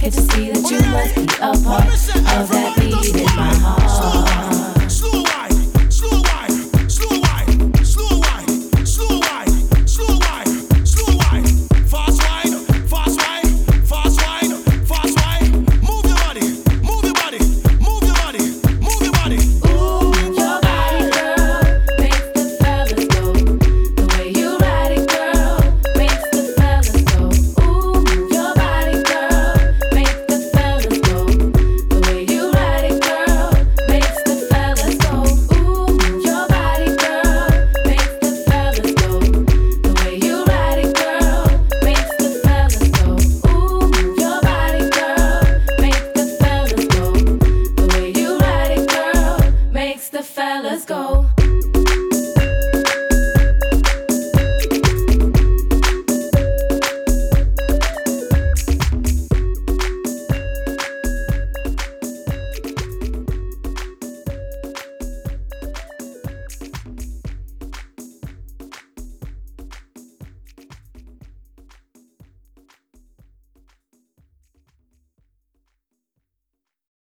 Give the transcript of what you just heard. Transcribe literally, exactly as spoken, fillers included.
Can't you see that you must be a part of that beat in my heart? Slow wine, slow wine, slow wine, slow wine, slow wine, slow wine, slow wine, fast wine, fast wine, fast wine, fast wine. Move your body, move your body, move your body, move your body. Ooh, your body, girl, makes the fellas go. The way you ride it, girl, makes the fellas go. Ooh, your body, girl, makes the fellas go. The way you ride it, girl, makes the fellas go. Ooh, your body, girl, makes the fellas go. The way you ride it, girl, makes the fellas go. Ooh, your body, girl, makes the fellas go. The way you ride it, girl, makes the fellas go.